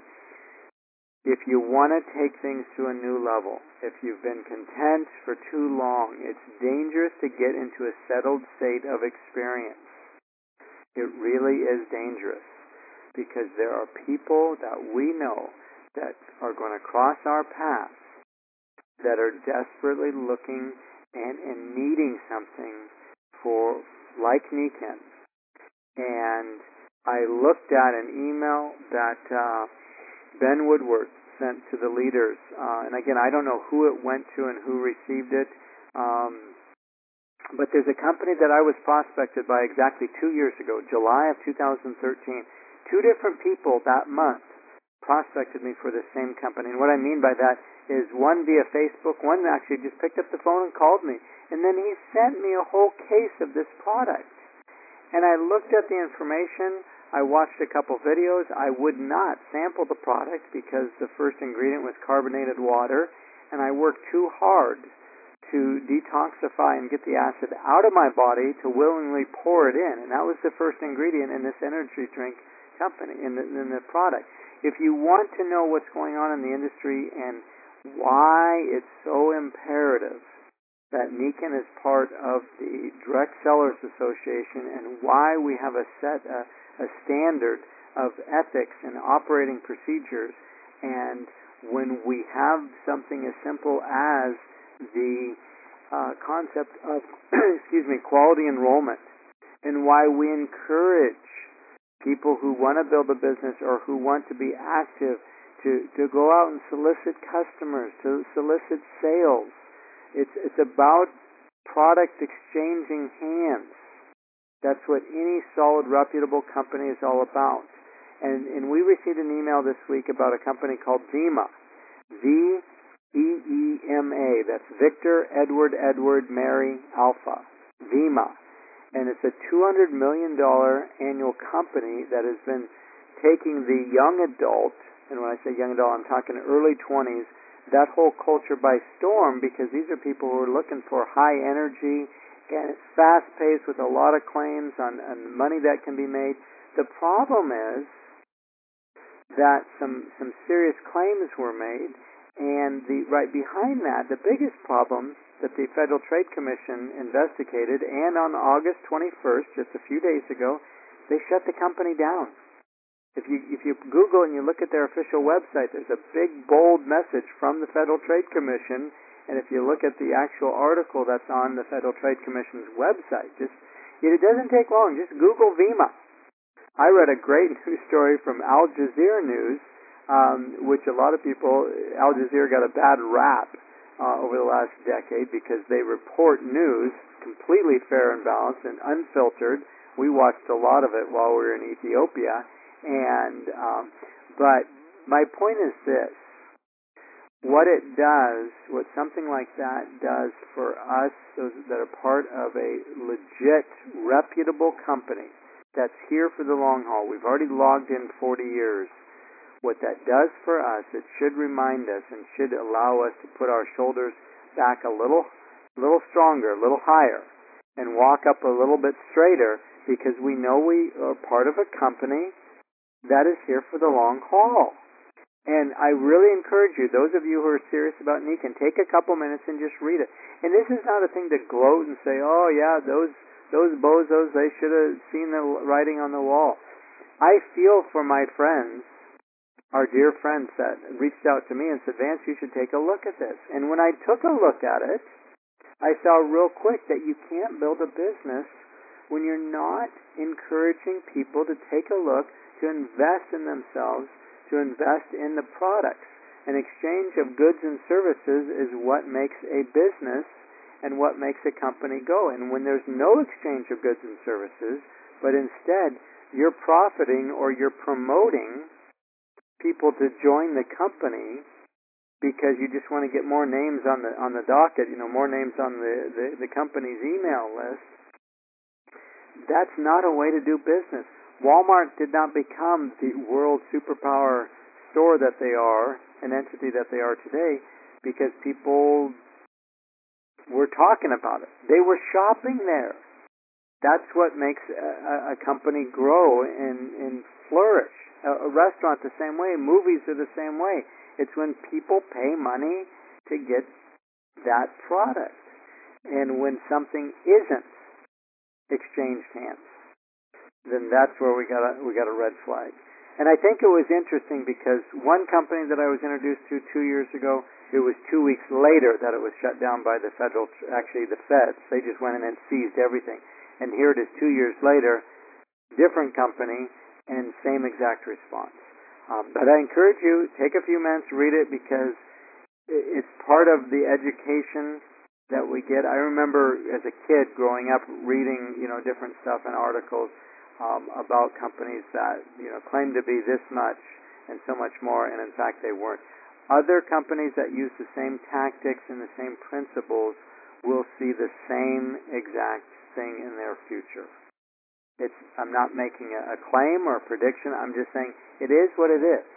A: If you want to take things to a new level, if you've been content for too long, it's dangerous to get into a settled state of experience. It really is dangerous, because there are people that we know that are going to cross our path that are desperately looking and needing something for, like Niken. And I looked at an email that Ben Woodward sent to the leaders. And again, I don't know who it went to and who received it. But there's a company that I was prospected by exactly 2 years ago, July of 2013. 2 different people that month prospected me for the same company. And what I mean by that is one via Facebook, one actually just picked up the phone and called me. And then he sent me a whole case of this product. And I looked at the information. I watched a couple videos. I would not sample the product because the first ingredient was carbonated water, and I worked too hard to detoxify and get the acid out of my body to willingly pour it in. And that was the first ingredient in this energy drink company, in the product. If you want to know what's going on in the industry and why it's so imperative that Niken is part of the Direct Sellers Association, and why we have a standard of ethics and operating procedures, and when we have something as simple as the concept of quality enrollment, and why we encourage people who want to build a business or who want to be active to go out and solicit customers, to solicit sales. It's about product exchanging hands. That's what any solid, reputable company is all about. And we received an email this week about a company called Vema. VEEMA. That's Victor, Edward, Mary, Alpha. Vema. And it's a $200 million annual company that has been taking the young adult, and when I say young adult, I'm talking early 20s, that whole culture by storm, because these are people who are looking for high energy, and it's fast-paced with a lot of claims on money that can be made. The problem is that some serious claims were made, and right behind that, the biggest problem that the Federal Trade Commission investigated, and on August 21st, just a few days ago, they shut the company down. If you Google and you look at their official website, there's a big bold message from the Federal Trade Commission. And if you look at the actual article that's on the Federal Trade Commission's website, it doesn't take long. Just Google VEMA. I read a great news story from Al Jazeera News, which a lot of people, Al Jazeera got a bad rap over the last decade because they report news completely fair and balanced and unfiltered. We watched a lot of it while we were in Ethiopia. But my point is this. What it does, what something like that does for us, those that are part of a legit, reputable company that's here for the long haul, we've already logged in 40 years. What that does for us, it should remind us and should allow us to put our shoulders back a little stronger, a little higher, and walk up a little bit straighter because we know we are part of a company that is here for the long haul. And I really encourage you, those of you who are serious about Nikken, take a couple minutes and just read it. And this is not a thing to gloat and say, oh yeah, those bozos, they should have seen the writing on the wall. I feel for my friends, our dear friends that reached out to me and said, Vance, you should take a look at this. And when I took a look at it, I saw real quick that you can't build a business when you're not encouraging people to take a look, to invest in themselves, to invest in the products. An exchange of goods and services is what makes a business and what makes a company go. And when there's no exchange of goods and services, but instead you're profiting or you're promoting people to join the company because you just want to get more names on the docket, more names on the company's email list, that's not a way to do business. Walmart did not become the world superpower store that they are, an entity that they are today, because people were talking about it. They were shopping there. That's what makes a company grow and flourish. A restaurant the same way. Movies are the same way. It's when people pay money to get that product. And when something isn't exchanged hands, then that's where we got a red flag. And I think it was interesting because one company that I was introduced to 2 years ago, it was 2 weeks later that it was shut down by the the feds. They just went in and seized everything. And here it is 2 years later, different company, and same exact response. But I encourage you, take a few minutes, read it, because it's part of the education that we get. I remember as a kid growing up reading, different stuff and articles about companies that claim to be this much and so much more, and in fact they weren't. Other companies that use the same tactics and the same principles will see the same exact thing in their future. I'm not making a claim or a prediction. I'm just saying it is what it is.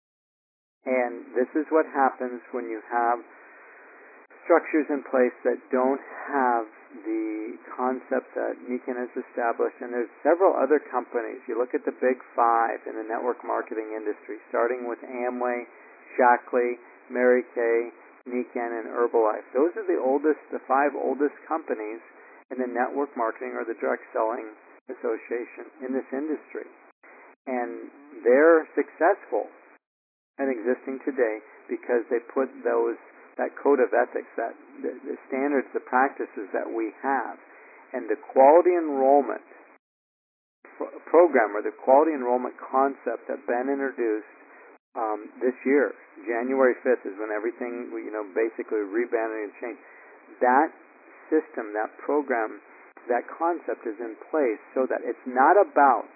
A: And this is what happens when you have structures in place that don't have the concept that Nikken has established. And there's several other companies. You look at the big five in the network marketing industry, starting with Amway, Shaklee, Mary Kay, Nikken, and Herbalife. Those are the five oldest companies in the network marketing or the direct selling association in this industry. And they're successful and existing today because they put that code of ethics, the standards, the practices that we have. And the quality enrollment program or the quality enrollment concept that Ben introduced this year, January 5th, is when everything basically rebanded and changed. That system, that program, that concept is in place so that it's not about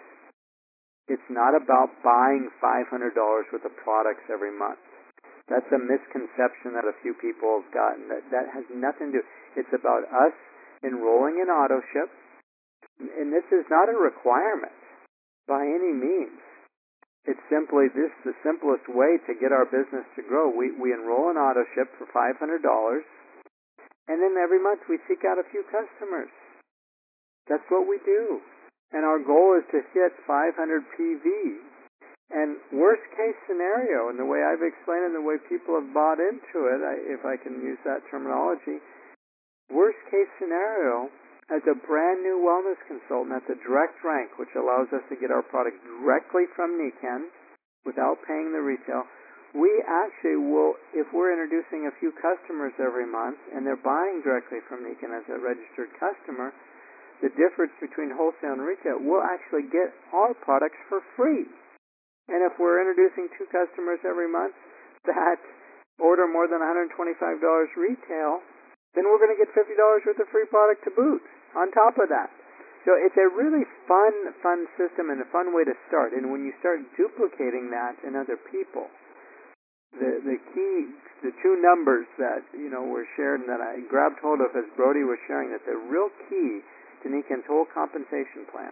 A: buying $500 worth of products every month. That's a misconception that a few people have gotten. That has nothing to do. It's about us enrolling in AutoShip, and this is not a requirement by any means. It's simply the simplest way to get our business to grow. We enroll in AutoShip for $500, and then every month we seek out a few customers. That's what we do. And our goal is to hit 500 PV. And worst case scenario, and the way I've explained it, and the way people have bought into it, if I can use that terminology, worst case scenario, as a brand new wellness consultant at the direct rank, which allows us to get our product directly from Nikken without paying the retail, we actually will, if we're introducing a few customers every month and they're buying directly from Nikken as a registered customer, the difference between wholesale and retail, we'll actually get our products for free. And if we're introducing 2 customers every month that order more than $125 retail, then we're going to get $50 worth of free product to boot on top of that. So it's a really fun system and a fun way to start. And when you start duplicating that in other people, the key, the 2 numbers that were shared and that I grabbed hold of as Brody was sharing, that the real key to Nikken's whole compensation plan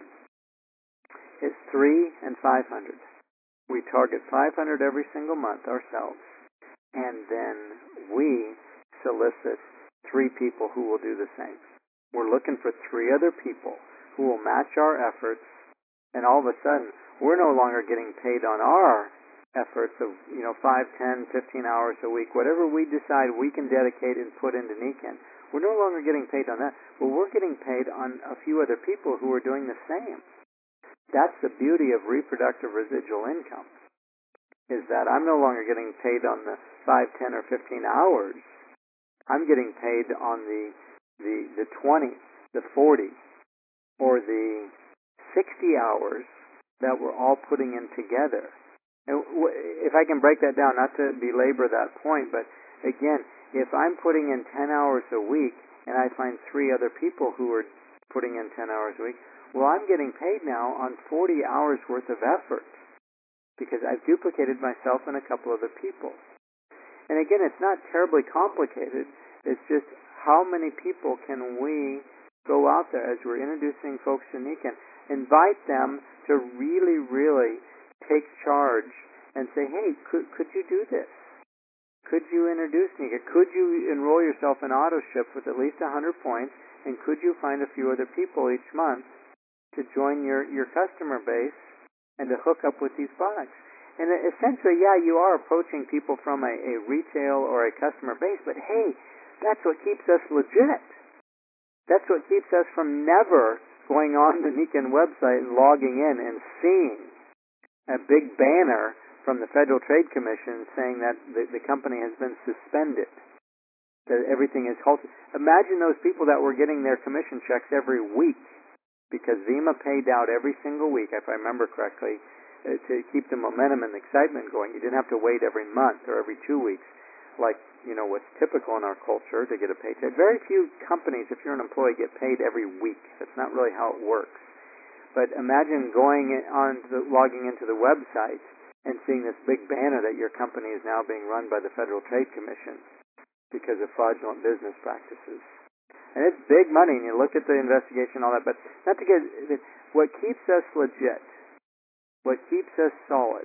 A: is 3 and 500. We target 500 every single month ourselves, and then we solicit 3 people who will do the same. We're looking for 3 other people who will match our efforts, and all of a sudden, we're no longer getting paid on our efforts of 5, 10, 15 hours a week, whatever we decide we can dedicate and put into Nikken. We're no longer getting paid on that, but we're getting paid on a few other people who are doing the same. That's the beauty of reproductive residual income, is that I'm no longer getting paid on the 5, 10, or 15 hours. I'm getting paid on the 20, the 40, or the 60 hours that we're all putting in together. And if I can break that down, not to belabor that point, but again, if I'm putting in 10 hours a week and I find 3 other people who are putting in 10 hours a week, well, I'm getting paid now on 40 hours worth of effort because I've duplicated myself and a couple other people. And again, it's not terribly complicated. It's just how many people can we go out there as we're introducing folks to Nikken, invite them to really, really take charge and say, hey, could you do this? Could you introduce Nikken? Could you enroll yourself in AutoShip with at least 100 points? And could you find a few other people each month to join your customer base and to hook up with these products? And essentially, yeah, you are approaching people from a retail or a customer base, but hey, that's what keeps us legit. That's what keeps us from never going on the Nikken website and logging in and seeing a big banner from the Federal Trade Commission saying that the company has been suspended, that everything is halted. Imagine those people that were getting their commission checks every week, because Vima paid out every single week, if I remember correctly, to keep the momentum and the excitement going. You didn't have to wait every month or every 2 weeks, like what's typical in our culture to get a paycheck. Very few companies, if you're an employee, get paid every week. That's not really how it works. But imagine logging into the website and seeing this big banner that your company is now being run by the Federal Trade Commission because of fraudulent business practices. And it's big money, and you look at the investigation and all that, but not to get... What keeps us legit, what keeps us solid,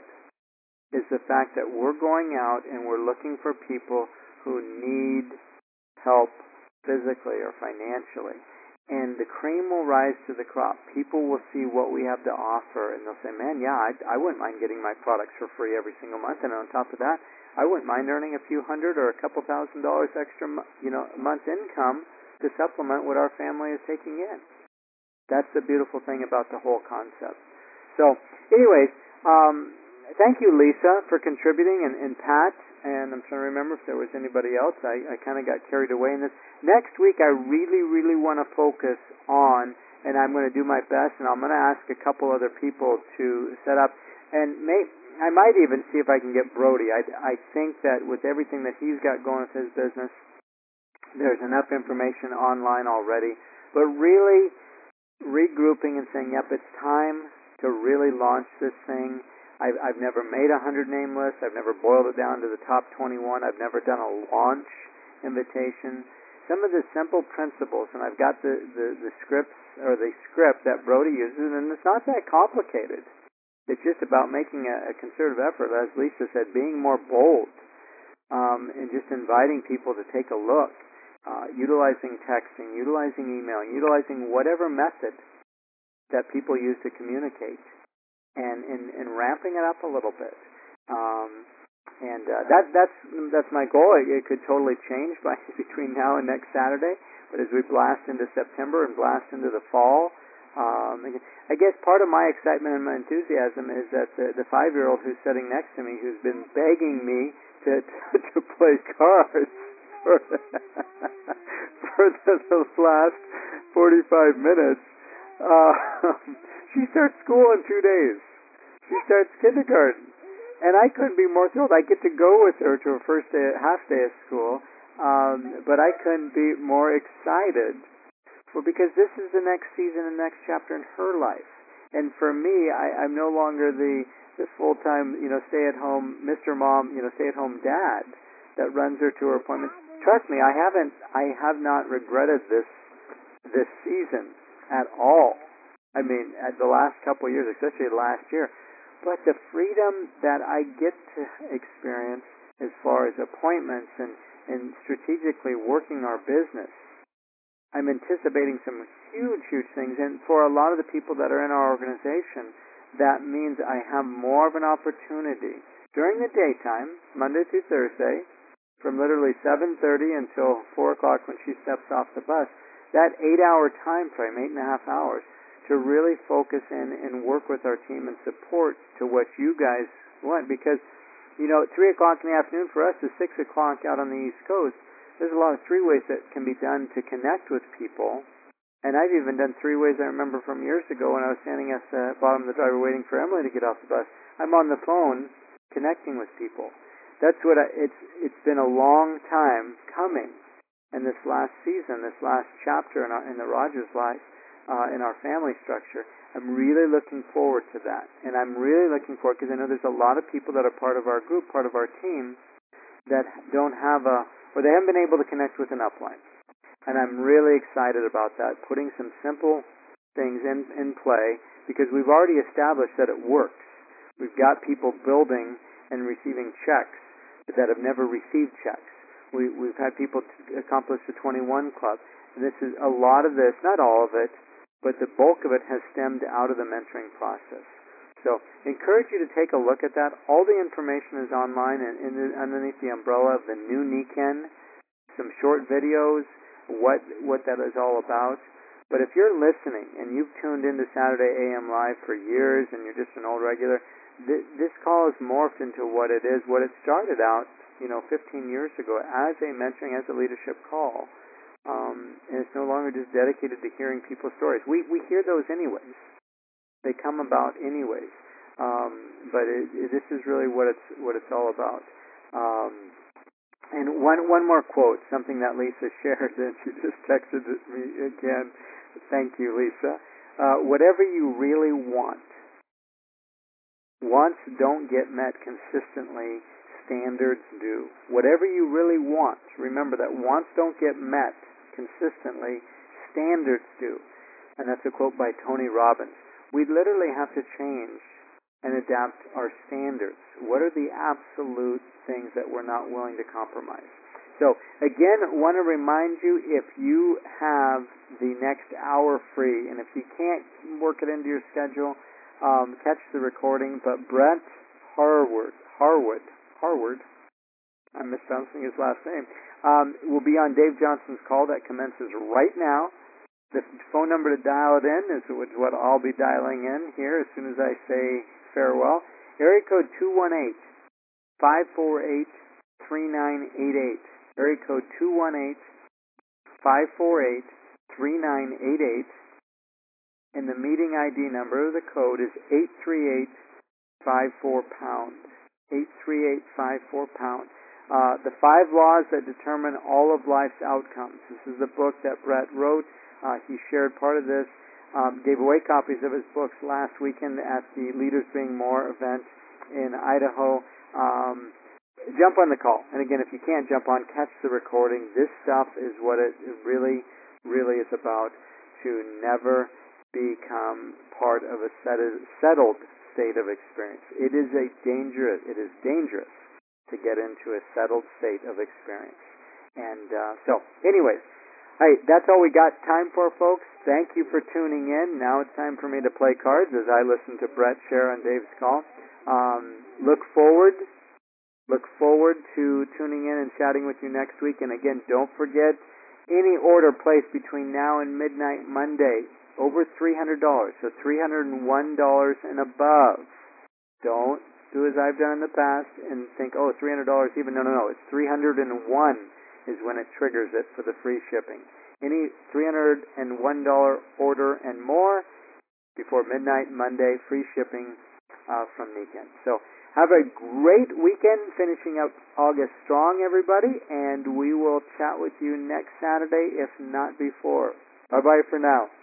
A: is the fact that we're going out and we're looking for people who need help physically or financially. And the cream will rise to the crop. People will see what we have to offer, and they'll say, man, yeah, I wouldn't mind getting my products for free every single month, and on top of that, I wouldn't mind earning a few $100 or a couple $1,000 extra a month income to supplement what our family is taking in. That's the beautiful thing about the whole concept. So, anyways, thank you, Lisa, for contributing, and Pat, and I'm trying to remember if there was anybody else. I kind of got carried away in this. Next week, I really, really want to focus on, and I'm going to do my best, and I'm going to ask a couple other people to set up, and I might even see if I can get Brody. I think that with everything that he's got going with his business, there's enough information online already, but really regrouping and saying, yep, it's time to really launch this thing. I've never made a 100-name list. I've never boiled it down to the top 21. I've never done a launch invitation. Some of the simple principles, and I've got the scripts, or the script that Brody uses, and it's not that complicated. It's just about making a concerted effort, as Lisa said, being more bold, and just inviting people to take a look, utilizing texting, utilizing email, utilizing whatever method that people use to communicate. And ramping it up a little bit, that's my goal. It could totally change between now and next Saturday, But as we blast into September and blast into the fall, I guess part of my excitement and my enthusiasm is that the 5-year-old who's sitting next to me, who's been begging me to play cards for the last 45 minutes, she starts school in 2 days. She starts kindergarten. And I couldn't be more thrilled. I get to go with her to her first day, half day of school, but I couldn't be more excited because this is the next season and next chapter in her life. And for me, I'm no longer the full-time, stay-at-home Mr. Mom, stay-at-home dad that runs her to her appointments. Trust me, I have not regretted this season at all. I mean, at the last couple of years, especially last year. But the freedom that I get to experience as far as appointments and strategically working our business, I'm anticipating some huge, huge things. And for a lot of the people that are in our organization, that means I have more of an opportunity during the daytime, Monday through Thursday, from literally 7:30 until 4 o'clock when she steps off the bus, that 8-hour time frame, 8.5 hours, to really focus in and work with our team and support to what you guys want. Because, 3 o'clock in the afternoon for us is 6 o'clock out on the East Coast. There's a lot of 3-ways that can be done to connect with people. And I've even done 3-ways I remember from years ago when I was standing at the bottom of the driveway waiting for Emily to get off the bus. I'm on the phone connecting with people. That's what it's been a long time coming. And this last season, this last chapter in the Rogers life, in our family structure, I'm really looking forward to that. And I'm really looking forward because I know there's a lot of people that are part of our group, part of our team, that don't have or they haven't been able to connect with an upline. And I'm really excited about that, putting some simple things in play because we've already established that it works. We've got people building and receiving checks that have never received checks. We've had people accomplish the 21 Club. And this is a lot of this, not all of it, but the bulk of it has stemmed out of the mentoring process. So encourage you to take a look at that. All the information is online and underneath the umbrella of the new NECAN, some short videos, what that is all about. But if you're listening and you've tuned into Saturday AM Live for years and you're just an old regular, this call has morphed into what it is, what it started out, 15 years ago as a mentoring, as a leadership call. And it's no longer just dedicated to hearing people's stories. We hear those anyways. They come about anyways. But this is really what it's all about. And one more quote, something that Lisa shared, and she just texted me again. Thank you, Lisa. Whatever you really want, wants don't get met consistently, standards do. Whatever you really want, remember that wants don't get met consistently, standards do. And that's a quote by Tony Robbins. We literally have to change and adapt our standards. What are the absolute things that we're not willing to compromise? So again, want to remind you, if you have the next hour free, and if you can't work it into your schedule, catch the recording. But Brett Harwood, I'm mispronouncing his last name, will be on Dave Johnson's call that commences right now. The phone number to dial it in is what I'll be dialing in here as soon as I say farewell. Area code 218-548-3988. Area code 218-548-3988. And the meeting ID number, the code is 83854#. 83854#. The 5 laws that determine all of life's outcomes. This is the book that Brett wrote. He shared part of this, gave away copies of his books last weekend at the Leaders Being More event in Idaho. Jump on the call. And again, if you can't jump on, catch the recording. This stuff is what it really, really is about, to never become part of a settled state of experience. It is dangerous to get into a settled state of experience. And so, anyways, hey, that's all we got time for, folks. Thank you for tuning in. Now it's time for me to play cards as I listen to Brett share on Dave's call. Look forward to tuning in and chatting with you next week. And again, don't forget, any order placed between now and midnight Monday over $300, so $301 and above. Don't do as I've done in the past and think, oh, $300 even. No. It's 301 is when it triggers it for the free shipping. Any $301 order and more before midnight Monday, free shipping from Nikken. So have a great weekend, finishing up August strong, everybody, and we will chat with you next Saturday, if not before. Bye-bye for now.